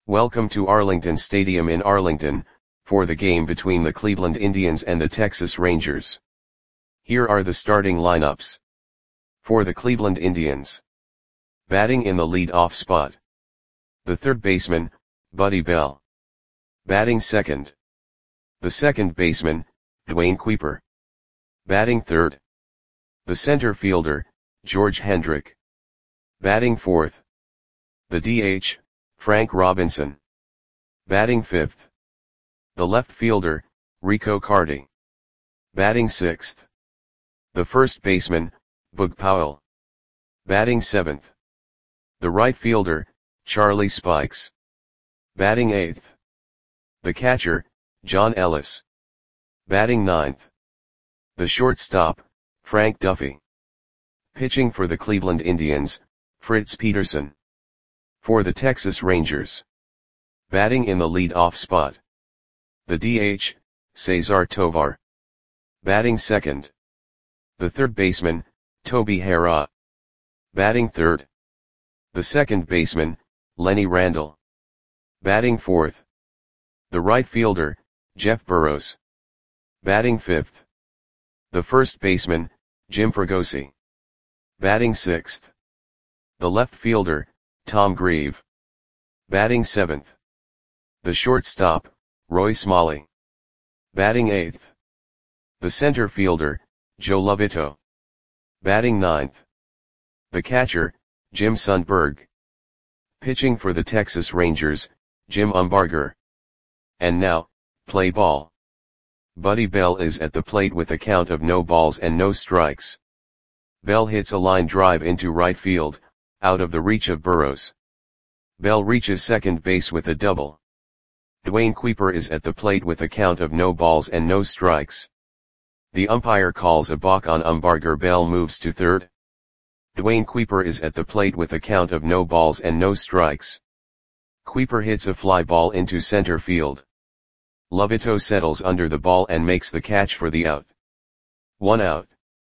Welcome to Arlington Stadium in Arlington, for the game between the Cleveland Indians and the Texas Rangers. Here are the starting lineups. For the Cleveland Indians. Batting in the lead-off spot. The third baseman, Buddy Bell. Batting second. The second baseman, Duane Kuiper. Batting third. The center fielder, George Hendrick. Batting fourth. The DH, Frank Robinson. Batting fifth. The left fielder, Rico Carty. Batting sixth. The first baseman, Boog Powell. Batting seventh. The right fielder, Charlie Spikes. Batting eighth. The catcher, John Ellis. Batting ninth. The shortstop, Frank Duffy. Pitching for the Cleveland Indians, Fritz Peterson. For the Texas Rangers. Batting in the lead-off spot. The DH, Cesar Tovar. Batting second. The third baseman, Toby Harrah. Batting third. The second baseman, Lenny Randle. Batting fourth. The right fielder, Jeff Burroughs. Batting fifth. The first baseman, Jim Fregosi. Batting sixth. The left fielder, Tom Grieve. Batting seventh. The shortstop, Roy Smalley. Batting eighth. The center fielder, Joe Lovito. Batting ninth. The catcher, Jim Sundberg. Pitching for the Texas Rangers, Jim Umbarger. And now, play ball. Buddy Bell is at the plate with a count of no balls and no strikes. Bell hits a line drive into right field, out of the reach of Burroughs. Bell reaches second base with a double. Duane Kuiper is at the plate with a count of no balls and no strikes. The umpire calls a balk on Umbarger. Bell moves to third. Duane Kuiper is at the plate with a count of no balls and no strikes. Kuiper hits a fly ball into center field. Lovito settles under the ball and makes the catch for the out. 1 out.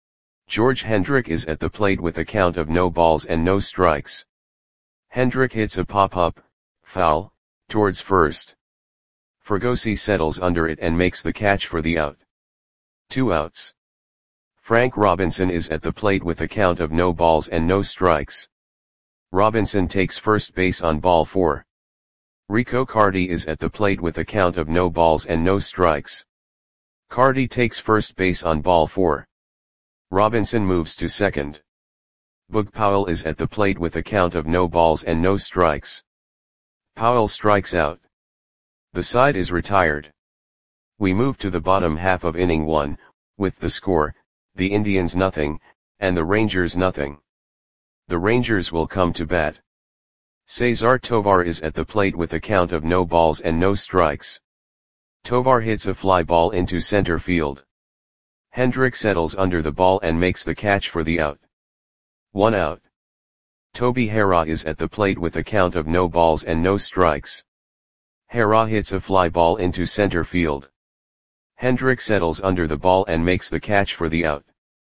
George Hendrick is at the plate with a count of no balls and no strikes. Hendrick hits a pop-up, foul, towards first. Fregosi settles under it and makes the catch for the out. 2 outs. Frank Robinson is at the plate with a count of no balls and no strikes. Robinson takes first base on ball 4. Rico Carty is at the plate with a count of no balls and no strikes. Carty takes first base on ball 4. Robinson moves to second. Boog Powell is at the plate with a count of no balls and no strikes. Powell strikes out. The side is retired. We move to the bottom half of inning 1, with the score, the Indians nothing, and the Rangers nothing. The Rangers will come to bat. Cesar Tovar is at the plate with a count of no balls and no strikes. Tovar hits a fly ball into center field. Hendrick settles under the ball and makes the catch for the out. 1 out. Toby Harrah is at the plate with a count of no balls and no strikes. Harrah hits a fly ball into center field. Hendrick settles under the ball and makes the catch for the out.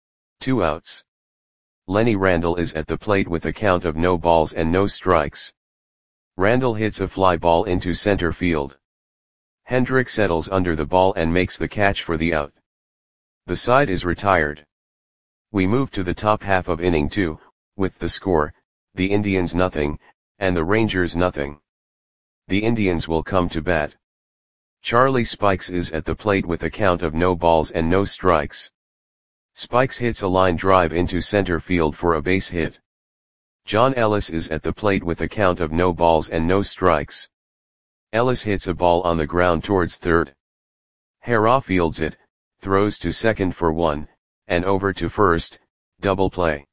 2 outs. Lenny Randle is at the plate with a count of no balls and no strikes. Randle hits a fly ball into center field. Hendrick settles under the ball and makes the catch for the out. The side is retired. We move to the top half of inning 2, with the score, the Indians nothing, and the Rangers nothing. The Indians will come to bat. Charlie Spikes is at the plate with a count of no balls and no strikes. Spikes hits a line drive into center field for a base hit. John Ellis is at the plate with a count of no balls and no strikes. Ellis hits a ball on the ground towards third. Harrah fields it, throws to second for 1, and over to first, double play.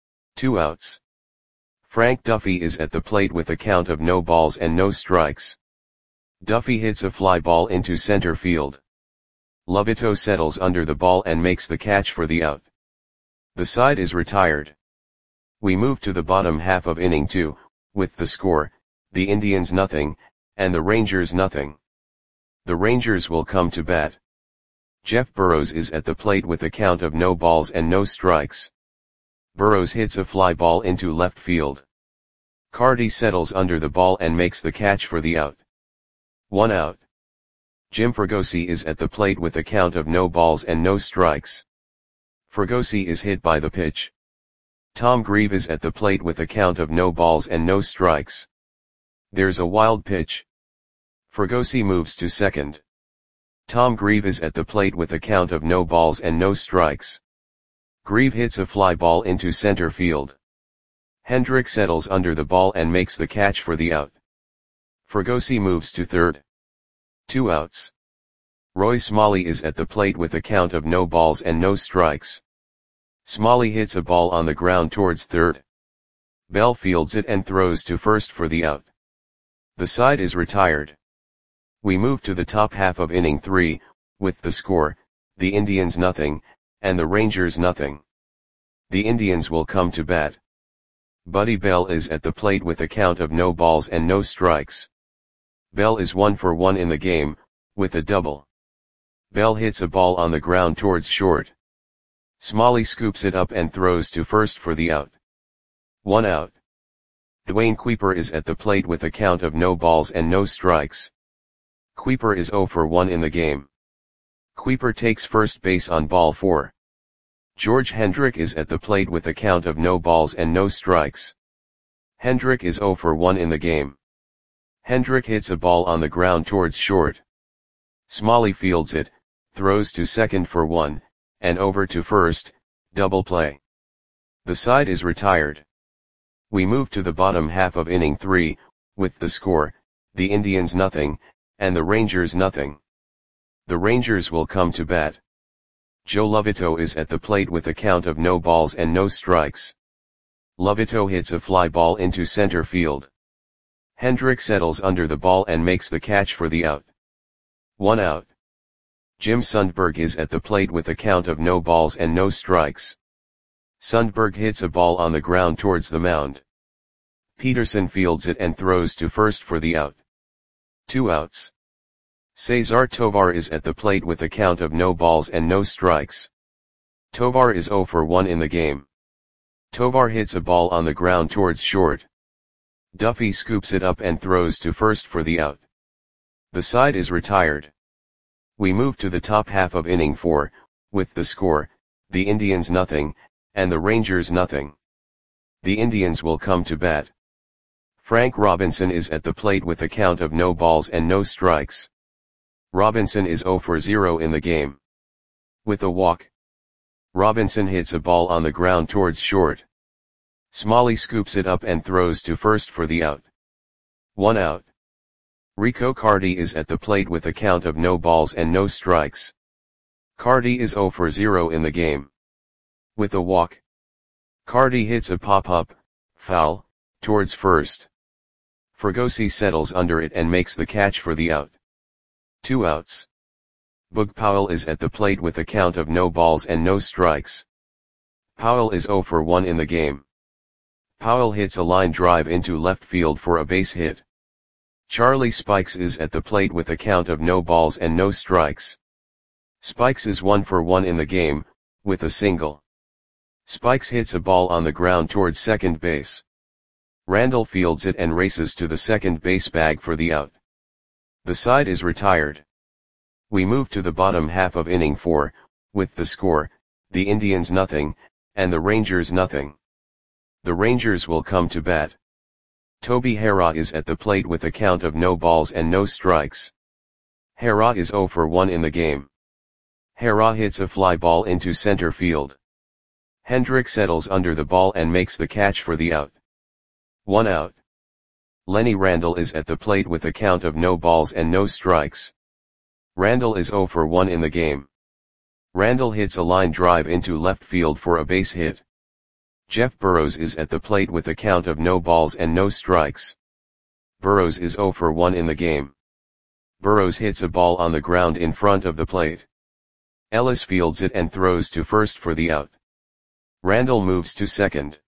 2 outs. Frank Duffy is at the plate with a count of no balls and no strikes. Duffy hits a fly ball into center field. Lovito settles under the ball and makes the catch for the out. The side is retired. We move to the bottom half of inning 2, with the score, the Indians nothing, and the Rangers nothing. The Rangers will come to bat. Jeff Burroughs is at the plate with a count of no balls and no strikes. Burroughs hits a fly ball into left field. Cardi settles under the ball and makes the catch for the out. 1 out. Jim Fregosi is at the plate with a count of no balls and no strikes. Fregosi is hit by the pitch. Tom Grieve is at the plate with a count of no balls and no strikes. There's a wild pitch. Fregosi moves to second. Tom Grieve is at the plate with a count of no balls and no strikes. Grieve hits a fly ball into center field. Hendrick settles under the ball and makes the catch for the out. Fregosi moves to third. 2 outs. Roy Smalley is at the plate with a count of no balls and no strikes. Smalley hits a ball on the ground towards third. Bell fields it and throws to first for the out. The side is retired. We move to the top half of inning 3, with the score, the Indians nothing, and the Rangers nothing. The Indians will come to bat. Buddy Bell is at the plate with a count of no balls and no strikes. Bell is 1 for 1 in the game, with a double. Bell hits a ball on the ground towards short. Smalley scoops it up and throws to first for the out. 1 out. Dwayne Kuiper is at the plate with a count of no balls and no strikes. Kuiper is 0 for 1 in the game. Kuiper takes first base on ball 4. George Hendrick is at the plate with a count of no balls and no strikes. Hendrick is 0 for 1 in the game. Hendrick hits a ball on the ground towards short. Smalley fields it, throws to second for 1, and over to first, double play. The side is retired. We move to the bottom half of inning 3, with the score, the Indians nothing, and the Rangers nothing. The Rangers will come to bat. Joe Lovito is at the plate with a count of no balls and no strikes. Lovito hits a fly ball into center field. Hendrick settles under the ball and makes the catch for the out. 1 out. Jim Sundberg is at the plate with a count of no balls and no strikes. Sundberg hits a ball on the ground towards the mound. Peterson fields it and throws to first for the out. 2 outs. Cesar Tovar is at the plate with a count of no balls and no strikes. Tovar is 0 for 1 in the game. Tovar hits a ball on the ground towards short. Duffy scoops it up and throws to first for the out. The side is retired. We move to the top half of inning 4, with the score, the Indians nothing, and the Rangers nothing. The Indians will come to bat. Frank Robinson is at the plate with a count of no balls and no strikes. Robinson is 0 for 0 in the game. With a walk. Robinson hits a ball on the ground towards short. Smalley scoops it up and throws to first for the out. 1 out. Rico Cardi is at the plate with a count of no balls and no strikes. Cardi is 0 for 0 in the game. With a walk. Cardi hits a pop-up, foul, towards first. Fregosi settles under it and makes the catch for the out. 2 outs. Boog Powell is at the plate with a count of no balls and no strikes. Powell is 0 for 1 in the game. Powell hits a line drive into left field for a base hit. Charlie Spikes is at the plate with a count of no balls and no strikes. Spikes is 1 for 1 in the game, with a single. Spikes hits a ball on the ground towards second base. Randall fields it and races to the second base bag for the out. The side is retired. We move to the bottom half of inning 4, with the score, the Indians nothing, and the Rangers nothing. The Rangers will come to bat. Toby Harrah is at the plate with a count of no balls and no strikes. Harrah is 0 for 1 in the game. Harrah hits a fly ball into center field. Hendrick settles under the ball and makes the catch for the out. 1 out. Lenny Randall is at the plate with a count of no balls and no strikes. Randall is 0 for 1 in the game. Randall hits a line drive into left field for a base hit. Jeff Burrows is at the plate with a count of no balls and no strikes. Burrows is 0 for 1 in the game. Burrows hits a ball on the ground in front of the plate. Ellis fields it and throws to first for the out. Randall moves to second.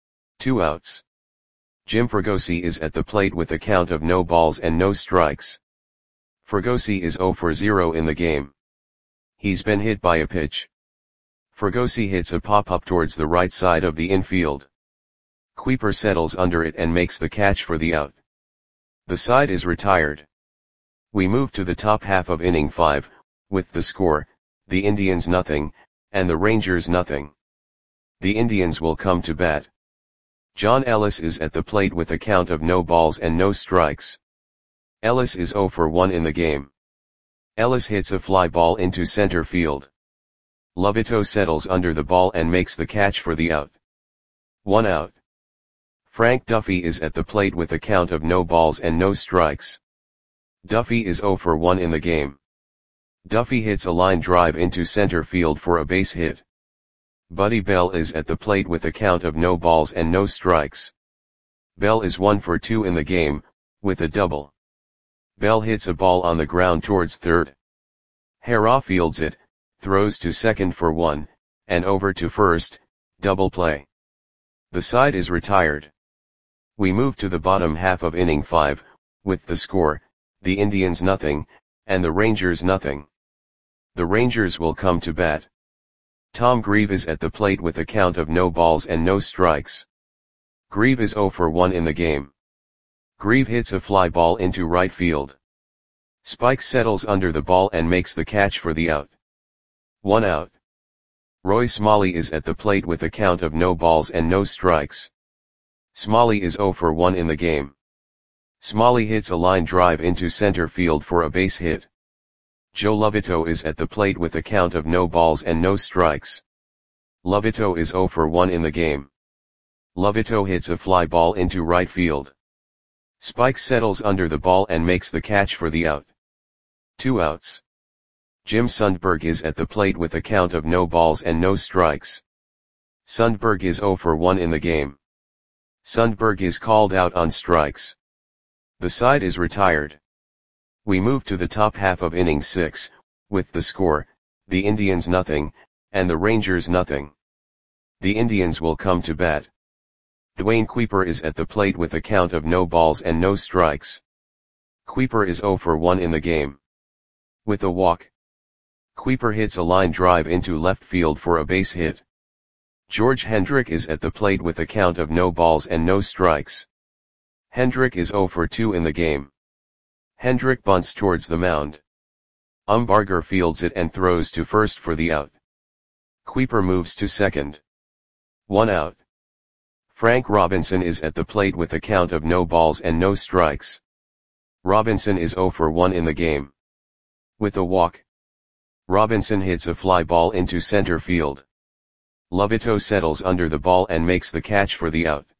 2 outs. Jim Fregosi is at the plate with a count of no balls and no strikes. Fregosi is 0 for 0 in the game. He's been hit by a pitch. Fregosi hits a pop-up towards the right side of the infield. Kuiper settles under it and makes the catch for the out. The side is retired. We move to the top half of inning 5, with the score, the Indians nothing, and the Rangers nothing. The Indians will come to bat. John Ellis is at the plate with a count of no balls and no strikes. Ellis is 0 for 1 in the game. Ellis hits a fly ball into center field. Lovito settles under the ball and makes the catch for the out. 1 out. Frank Duffy is at the plate with a count of no balls and no strikes. Duffy is 0 for 1 in the game. Duffy hits a line drive into center field for a base hit. Buddy Bell is at the plate with a count of no balls and no strikes. Bell is 1 for 2 in the game, with a double. Bell hits a ball on the ground towards third. Hera fields it, throws to second for 1, and over to first, double play. The side is retired. We move to the bottom half of inning 5, with the score, the Indians nothing, and the Rangers nothing. The Rangers will come to bat. Tom Grieve is at the plate with a count of no balls and no strikes. Grieve is 0 for 1 in the game. Grieve hits a fly ball into right field. Spike settles under the ball and makes the catch for the out. 1 out. Roy Smalley is at the plate with a count of no balls and no strikes. Smalley is 0 for 1 in the game. Smalley hits a line drive into center field for a base hit. Joe Lovito is at the plate with a count of no balls and no strikes. Lovito is 0 for 1 in the game. Lovito hits a fly ball into right field. Spike settles under the ball and makes the catch for the out. 2 outs. Jim Sundberg is at the plate with a count of no balls and no strikes. Sundberg is 0 for 1 in the game. Sundberg is called out on strikes. The side is retired. We move to the top half of inning 6, with the score, the Indians nothing, and the Rangers nothing. The Indians will come to bat. Dwayne Kuiper is at the plate with a count of no balls and no strikes. Kuiper is 0 for 1 in the game. With a walk. Kuiper hits a line drive into left field for a base hit. George Hendrick is at the plate with a count of no balls and no strikes. Hendrick is 0 for 2 in the game. Hendrick bunts towards the mound. Umbarger fields it and throws to first for the out. Kuiper moves to second. 1 out. Frank Robinson is at the plate with a count of no balls and no strikes. Robinson is 0 for 1 in the game. With a walk. Robinson hits a fly ball into center field. Lovito settles under the ball and makes the catch for the out.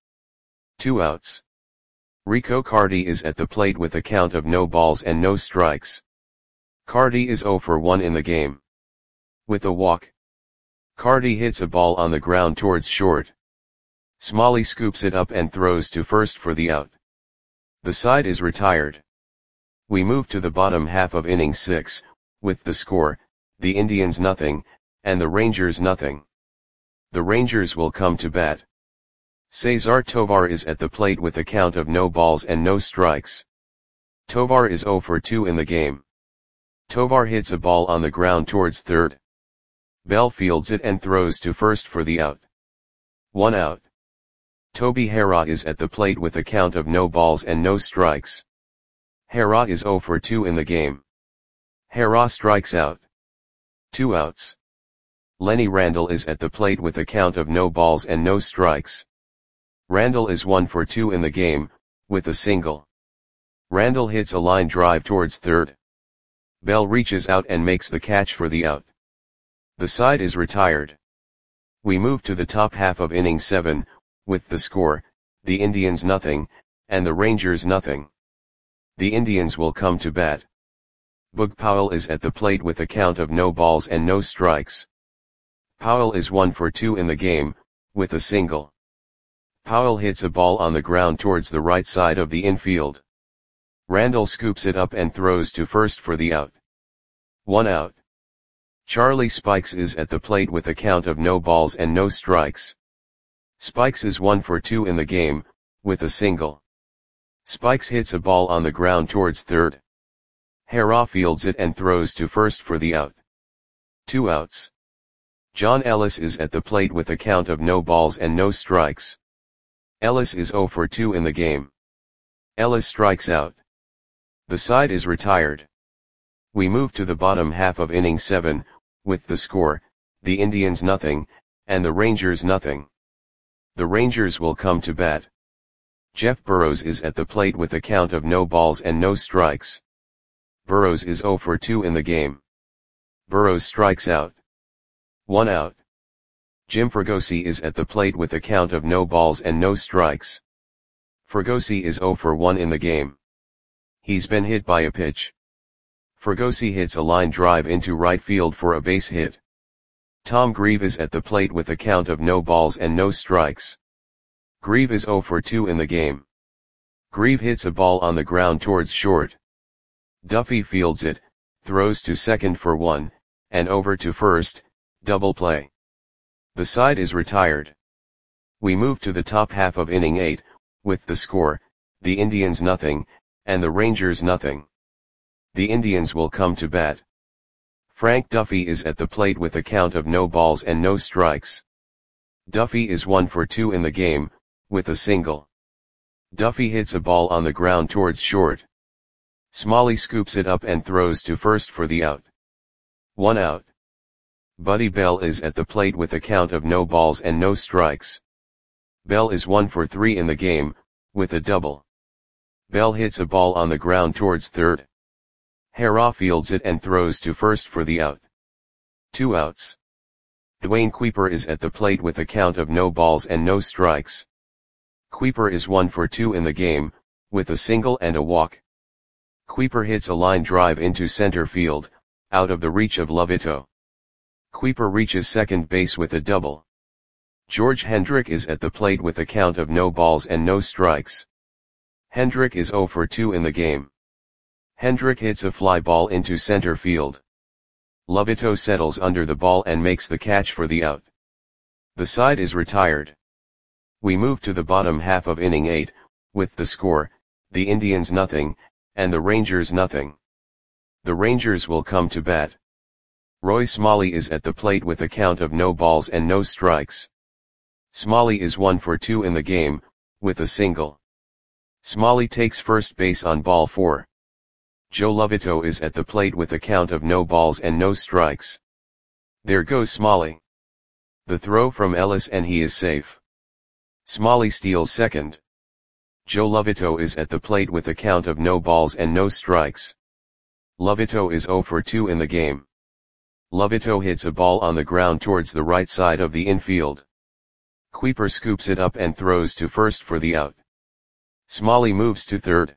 2 outs. Rico Carty is at the plate with a count of no balls and no strikes. Carty is 0 for 1 in the game. With a walk. Carty hits a ball on the ground towards short. Smalley scoops it up and throws to first for the out. The side is retired. We move to the bottom half of inning 6, with the score, the Indians nothing, and the Rangers nothing. The Rangers will come to bat. Cesar Tovar is at the plate with a count of no balls and no strikes. Tovar is 0 for 2 in the game. Tovar hits a ball on the ground towards third. Bell fields it and throws to first for the out. 1 out. Toby Hera is at the plate with a count of no balls and no strikes. Hera is 0 for 2 in the game. Hera strikes out. 2 outs. Lenny Randall is at the plate with a count of no balls and no strikes. Randall is 1 for 2 in the game, with a single. Randall hits a line drive towards third. Bell reaches out and makes the catch for the out. The side is retired. We move to the top half of inning 7, with the score, the Indians nothing, and the Rangers nothing. The Indians will come to bat. Boog Powell is at the plate with a count of no balls and no strikes. Powell is 1 for 2 in the game, with a single. Powell hits a ball on the ground towards the right side of the infield. Randall scoops it up and throws to first for the out. 1 out. Charlie Spikes is at the plate with a count of no balls and no strikes. Spikes is 1 for 2 in the game, with a single. Spikes hits a ball on the ground towards third. Hera fields it and throws to first for the out. 2 outs. John Ellis is at the plate with a count of no balls and no strikes. Ellis is 0 for 2 in the game. Ellis strikes out. The side is retired. We move to the bottom half of inning 7, with the score, the Indians nothing, and the Rangers nothing. The Rangers will come to bat. Jeff Burrows is at the plate with a count of no balls and no strikes. Burrows is 0 for 2 in the game. Burrows strikes out. 1 out. Jim Fregosi is at the plate with a count of no balls and no strikes. Fregosi is 0 for 1 in the game. He's been hit by a pitch. Fregosi hits a line drive into right field for a base hit. Tom Grieve is at the plate with a count of no balls and no strikes. Grieve is 0 for 2 in the game. Grieve hits a ball on the ground towards short. Duffy fields it, throws to second for 1, and over to first, double play. The side is retired. We move to the top half of inning 8, with the score, the Indians nothing, and the Rangers nothing. The Indians will come to bat. Frank Duffy is at the plate with a count of no balls and no strikes. Duffy is 1 for 2 in the game, with a single. Duffy hits a ball on the ground towards short. Smalley scoops it up and throws to first for the out. 1 out. Buddy Bell is at the plate with a count of no balls and no strikes. Bell is 1 for 3 in the game, with a double. Bell hits a ball on the ground towards third. Hara fields it and throws to first for the out. 2 outs. Dwayne Kuiper is at the plate with a count of no balls and no strikes. Kuiper is 1 for 2 in the game, with a single and a walk. Kuiper hits a line drive into center field, out of the reach of Lovito. Kuiper reaches second base with a double. George Hendrick is at the plate with a count of no balls and no strikes. Hendrick is 0 for 2 in the game. Hendrick hits a fly ball into center field. Lovito settles under the ball and makes the catch for the out. The side is retired. We move to the bottom half of inning 8, with the score, the Indians nothing, and the Rangers nothing. The Rangers will come to bat. Roy Smalley is at the plate with a count of no balls and no strikes. Smalley is 1 for 2 in the game, with a single. Smalley takes first base on ball 4. Joe Lovito is at the plate with a count of no balls and no strikes. There goes Smalley. The throw from Ellis and he is safe. Smalley steals second. Joe Lovito is at the plate with a count of no balls and no strikes. Lovito is 0 for 2 in the game. Lovito hits a ball on the ground towards the right side of the infield. Kuiper scoops it up and throws to first for the out. Smalley moves to third.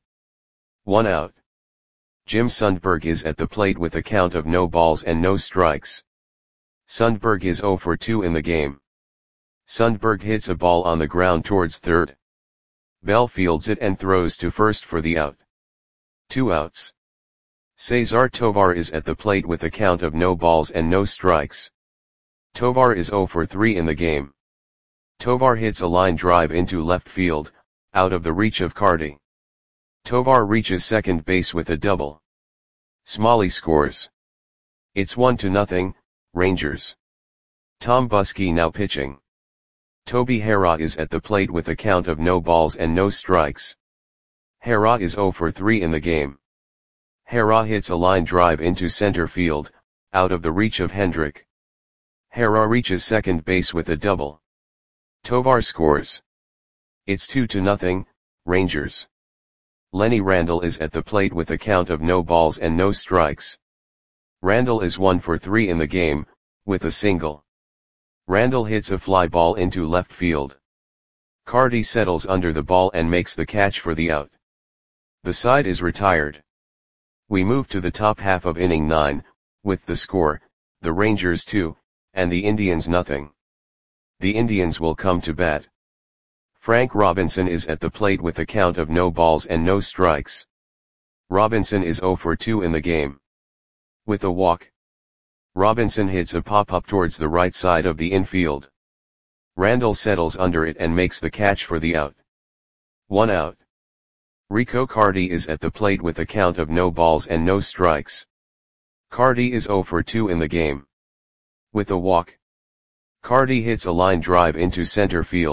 1 out. Jim Sundberg is at the plate with a count of no balls and no strikes. Sundberg is 0 for 2 in the game. Sundberg hits a ball on the ground towards third. Bell fields it and throws to first for the out. 2 outs. Cesar Tovar is at the plate with a count of no balls and no strikes. Tovar is 0 for 3 in the game. Tovar hits a line drive into left field, out of the reach of Carty. Tovar reaches second base with a double. Smalley scores. It's 1-0, Rangers. Tom Buskey now pitching. Toby Hara is at the plate with a count of no balls and no strikes. Hara is 0 for 3 in the game. Hara hits a line drive into center field, out of the reach of Hendrick. Hara reaches second base with a double. Tovar scores. It's 2-0, Rangers. Lenny Randle is at the plate with a count of no balls and no strikes. Randle is 1 for 3 in the game, with a single. Randle hits a fly ball into left field. Carty settles under the ball and makes the catch for the out. The side is retired. We move to the top half of inning 9, with the score, the Rangers 2, and the Indians nothing. The Indians will come to bat. Frank Robinson is at the plate with a count of no balls and no strikes. Robinson is 0 for 2 in the game. With a walk. Robinson hits a pop-up towards the right side of the infield. Randle settles under it and makes the catch for the out. 1 out. Rico Carty is at the plate with a count of no balls and no strikes. Carty is 0 for 2 in the game. With a walk. Carty hits a line drive into center field,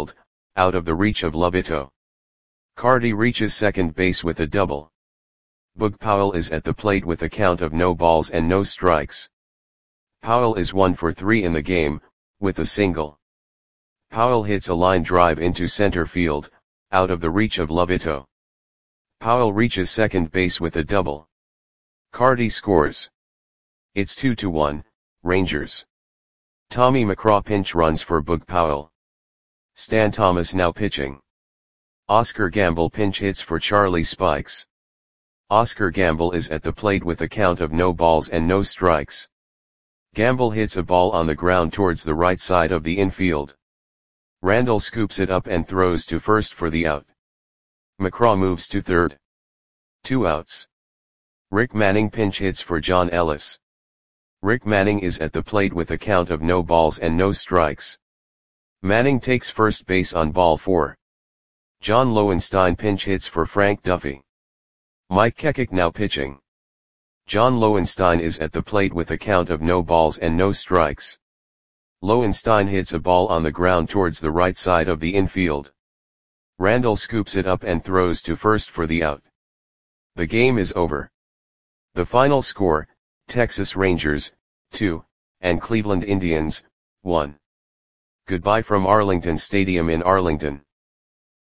out of the reach of Lobito. Carty reaches second base with a double. Boog Powell is at the plate with a count of no balls and no strikes. Powell is 1 for 3 in the game, with a single. Powell hits a line drive into center field, out of the reach of Lobito. Powell reaches second base with a double. Carty scores. It's 2-1, Rangers. Tommy McCraw pinch runs for Boog Powell. Stan Thomas now pitching. Oscar Gamble pinch hits for Charlie Spikes. Oscar Gamble is at the plate with a count of no balls and no strikes. Gamble hits a ball on the ground towards the right side of the infield. Randall scoops it up and throws to first for the out. McCraw moves to third. 2 outs. Rick Manning pinch hits for John Ellis. Rick Manning is at the plate with a count of no balls and no strikes. Manning takes first base on ball 4. John Lowenstein pinch hits for Frank Duffy. Mike Kekik now pitching. John Lowenstein is at the plate with a count of no balls and no strikes. Lowenstein hits a ball on the ground towards the right side of the infield. Randall scoops it up and throws to first for the out. The game is over. The final score, Texas Rangers, 2, and Cleveland Indians, 1. Goodbye from Arlington Stadium in Arlington.